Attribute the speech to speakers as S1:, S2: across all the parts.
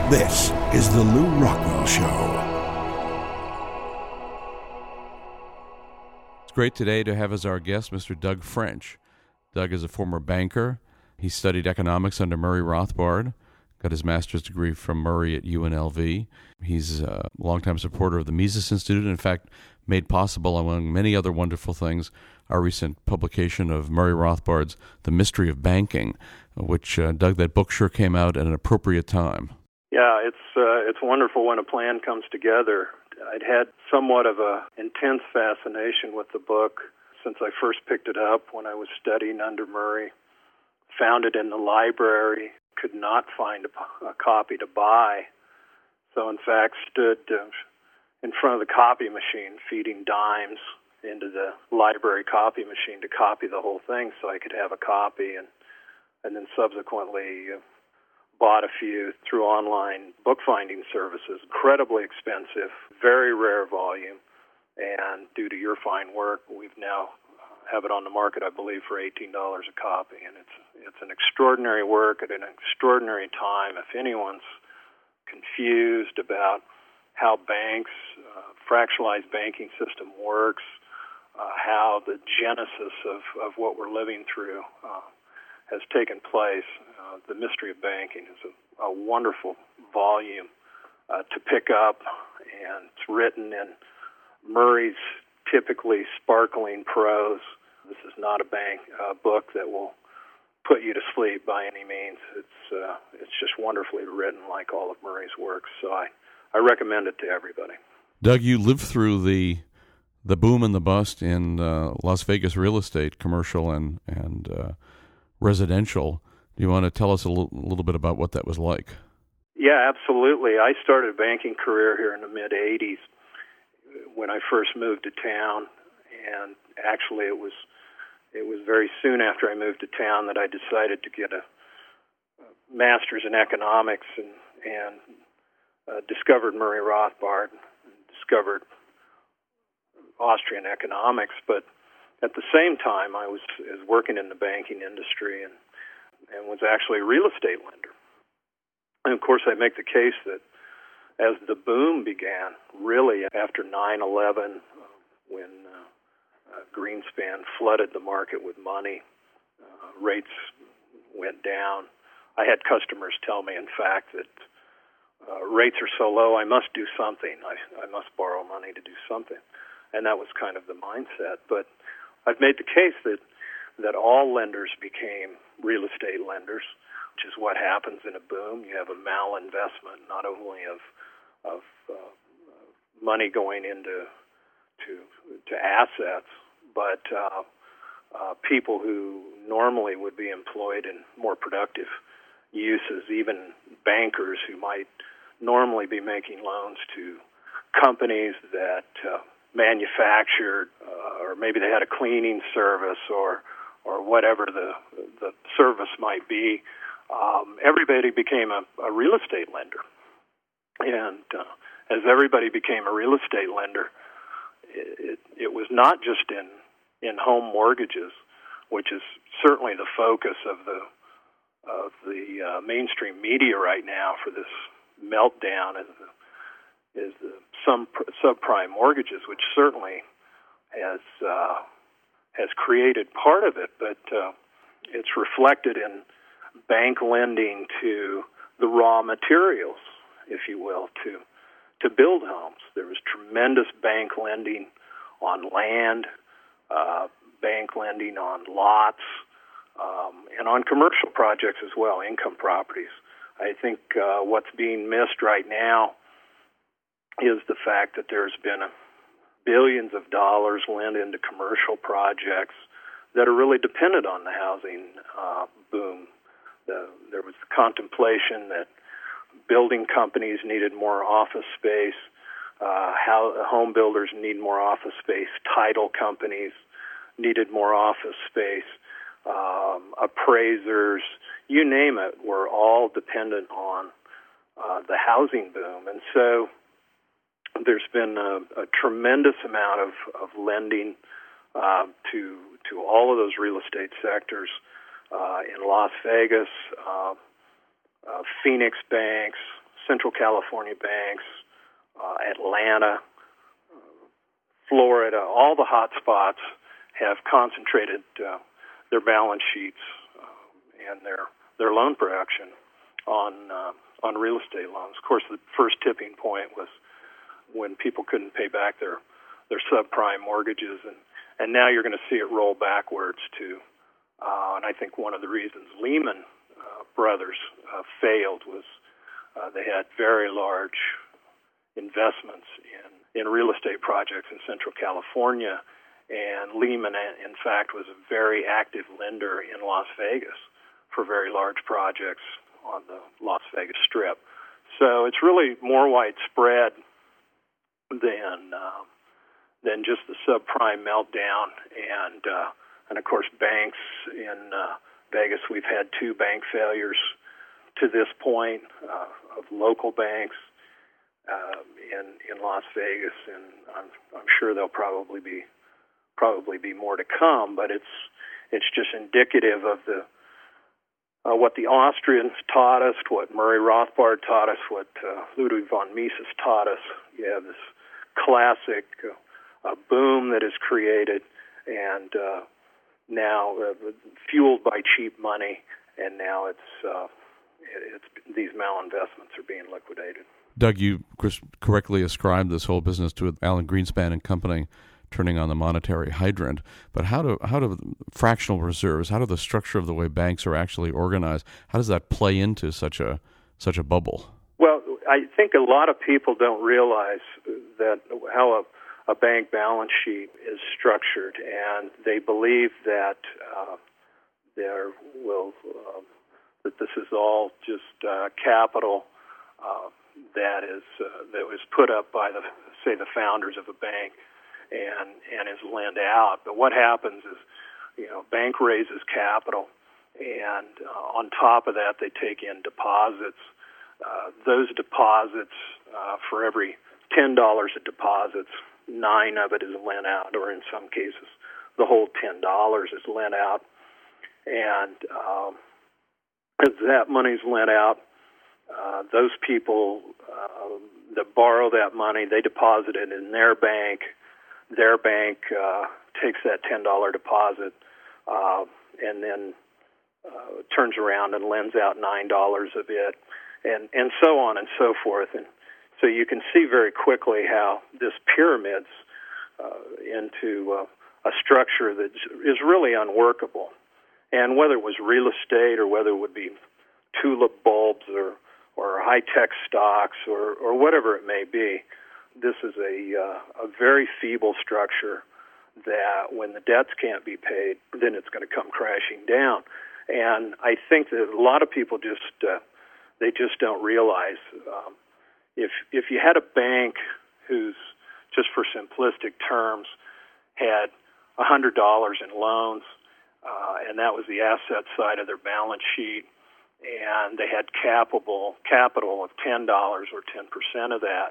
S1: This is the Lou Rockwell Show.
S2: It's great today to have as our guest Mr. Doug French. Doug is a former banker. He studied economics under Murray Rothbard, got his master's degree from Murray at UNLV. He's a longtime supporter of the Mises Institute, and in fact made possible, among many other wonderful things, our recent publication of Murray Rothbard's The Mystery of Banking, which, Doug, that book sure came out at an appropriate time.
S3: Yeah, it's wonderful when a plan comes together. I'd had somewhat of an intense fascination with the book since I first picked it up when I was studying under Murray. Found it in the library, could not find a copy to buy. So, in fact, stood in front of the copy machine feeding dimes into the library copy machine to copy the whole thing so I could have a copy, and then subsequently bought a few through online bookfinding services. Incredibly expensive, very rare volume, and due to your fine work, we've now have it on the market, I believe, for $18 a copy, and it's an extraordinary work at an extraordinary time. If anyone's confused about how banks, fractionalized banking system works, how the genesis of what we're living through has taken place, The Mystery of Banking is a wonderful volume to pick up, and it's written in Murray's typically sparkling prose. This is not a book that will put you to sleep by any means. It's just wonderfully written, like all of Murray's works. So I recommend it to everybody.
S2: Doug, you lived through the boom and the bust in Las Vegas real estate, commercial and residential. Do you want to tell us a little bit about what that was like?
S3: Yeah, absolutely. I started a banking career here in the mid-'80s when I first moved to town, and actually it was very soon after I moved to town that I decided to get a master's in economics and discovered Murray Rothbard, discovered Austrian economics, but at the same time I was working in the banking industry and was actually a real estate lender. And of course I make the case that as the boom began, really after 9/11, when Greenspan flooded the market with money, rates went down. I had customers tell me, in fact, that rates are so low, I must do something. I must borrow money to do something. And that was kind of the mindset. But I've made the case that all lenders became real estate lenders, which is what happens in a boom. You have a malinvestment, not only of money going into assets, but people who normally would be employed in more productive uses, even bankers who might normally be making loans to companies that manufactured, or maybe they had a cleaning service or whatever the service might be. Everybody became a real estate lender. And as everybody became a real estate lender, it was not just in home mortgages, which is certainly the focus of the mainstream media right now for this meltdown, is the subprime mortgages, which certainly has created part of it, but it's reflected in bank lending to the raw materials, if you will, to build homes. There was tremendous bank lending on land, bank lending on lots, and on commercial projects as well, income properties. I think what's being missed right now is the fact that there's been billions of dollars lent into commercial projects that are really dependent on the housing boom. There was the contemplation that building companies needed more office space, home builders need more office space, title companies needed more office space, appraisers, you name it, were all dependent on the housing boom. And so there's been a tremendous amount of lending to all of those real estate sectors in Las Vegas, Phoenix banks, Central California banks, Atlanta, Florida, all the hot spots have concentrated their balance sheets and their loan production on real estate loans. Of course, the first tipping point was when people couldn't pay back their subprime mortgages, and now you're going to see it roll backwards to, and I think one of the reasons Lehman Brothers failed was they had very large investments in real estate projects in Central California, and Lehman, in fact, was a very active lender in Las Vegas for very large projects on the Las Vegas Strip. So it's really more widespread than just the subprime meltdown, and of course banks in Vegas. We've had 2 bank failures to this point of local banks in Las Vegas, and I'm sure there'll probably be more to come. But it's just indicative of what the Austrians taught us, what Murray Rothbard taught us, what Ludwig von Mises taught us. You have this classic boom that is created, and now fueled by cheap money, and now it's these malinvestments are being liquidated.
S2: Doug, you correctly ascribed this whole business to Alan Greenspan and company turning on the monetary hydrant. But how do fractional reserves, how do the structure of the way banks are actually organized, how does that play into such a bubble?
S3: Well, I think a lot of people don't realize that how a bank balance sheet is structured, and they believe that that this is all just capital that was put up by the founders of a bank and is lent out. But what happens is, bank raises capital, and on top of that, they take in deposits. Those deposits, for every $10 of deposits, 9 of it is lent out, or in some cases, the whole $10 is lent out. And as that money's lent out, those people that borrow that money, they deposit it in their bank. Their bank takes that $10 deposit and then turns around and lends out $9 of it, and so on and so forth. And so you can see very quickly how this pyramids into a structure that is really unworkable. And whether it was real estate, or whether it would be tulip bulbs or high-tech stocks or whatever it may be, this is a very feeble structure that when the debts can't be paid, then it's going to come crashing down. And I think that a lot of people just don't realize if you had a bank who's, just for simplistic terms, had $100 in loans, and that was the asset side of their balance sheet, and they had capital of $10 or 10% of that,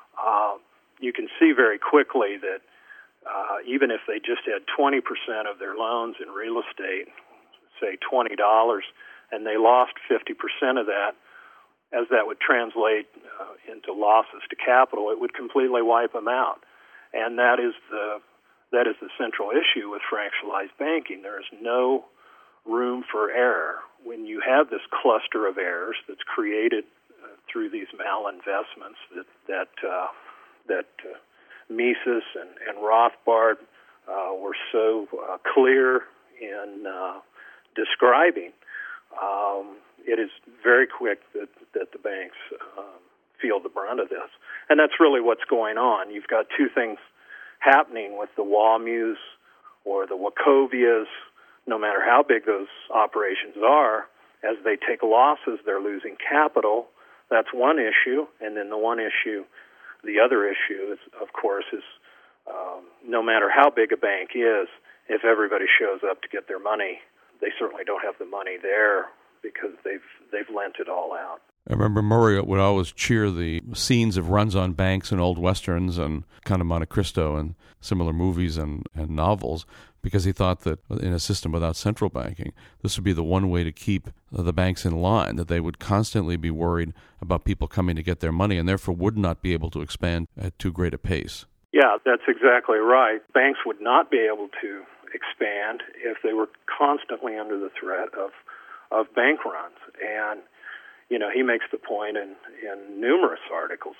S3: you can see very quickly that even if they just had 20% of their loans in real estate, say $20, and they lost 50% of that, as that would translate into losses to capital, it would completely wipe them out. And that is the central issue with fractionalized banking. There is no room for error. When you have this cluster of errors that's created through these malinvestments that Mises and Rothbard were so clear in describing, it is very quick that the banks feel the brunt of this. And that's really what's going on. You've got 2 things happening with the WAMUs or the Wachovias. No matter how big those operations are, as they take losses, they're losing capital. That's one issue. And then the other issue is, of course, no matter how big a bank is, if everybody shows up to get their money, they certainly don't have the money there because they've lent it all out.
S2: I remember Murray would always cheer the scenes of runs on banks in old westerns and Count of Monte Cristo and similar movies and novels. because he thought that in a system without central banking, this would be the one way to keep the banks in line, that they would constantly be worried about people coming to get their money and therefore would not be able to expand at too great a pace.
S3: Yeah, that's exactly right. Banks would not be able to expand if they were constantly under the threat of bank runs. And, he makes the point in numerous articles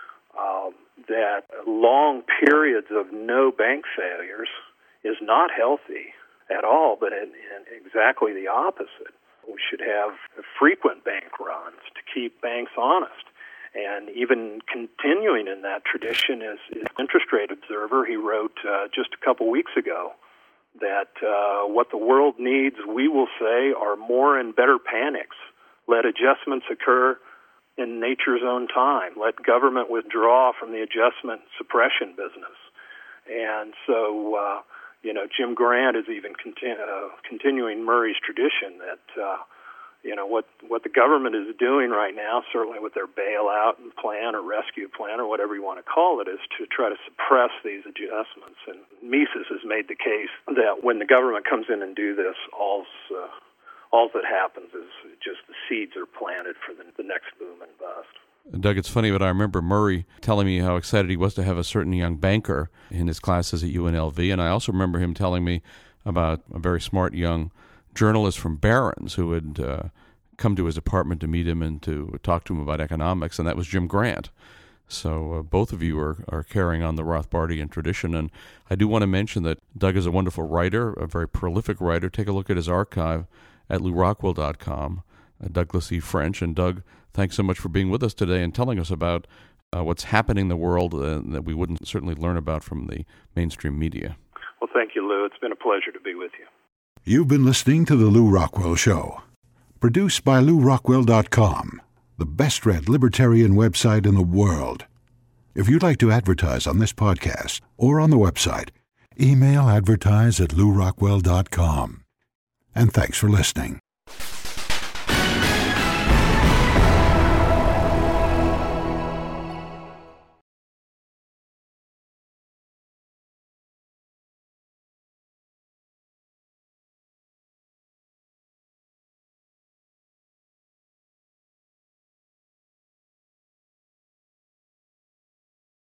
S3: that long periods of no bank failures is not healthy at all, but in exactly the opposite. We should have frequent bank runs to keep banks honest. And even continuing in that tradition is Interest Rate Observer. He wrote just a couple weeks ago that what the world needs, we will say, are more and better panics. Let adjustments occur in nature's own time. Let government withdraw from the adjustment suppression business. And so, Jim Grant is even continuing Murray's tradition that, what the government is doing right now, certainly with their bailout plan or rescue plan or whatever you want to call it, is to try to suppress these adjustments. And Mises has made the case that when the government comes in and do this, all that happens is just the seeds are planted for the next boom and bust.
S2: Doug, it's funny, but I remember Murray telling me how excited he was to have a certain young banker in his classes at UNLV, and I also remember him telling me about a very smart young journalist from Barron's who had come to his apartment to meet him and to talk to him about economics, and that was Jim Grant. So both of you are carrying on the Rothbardian tradition, and I do want to mention that Doug is a wonderful writer, a very prolific writer. Take a look at his archive at LouRockwell.com, Douglas E. French. And Doug, thanks so much for being with us today and telling us about what's happening in the world that we wouldn't certainly learn about from the mainstream media.
S3: Well, thank you, Lou. It's been a pleasure to be with you.
S1: You've been listening to The Lou Rockwell Show, produced by LouRockwell.com, the best-read libertarian website in the world. If you'd like to advertise on this podcast or on the website, email advertise@LouRockwell.com. And thanks for listening.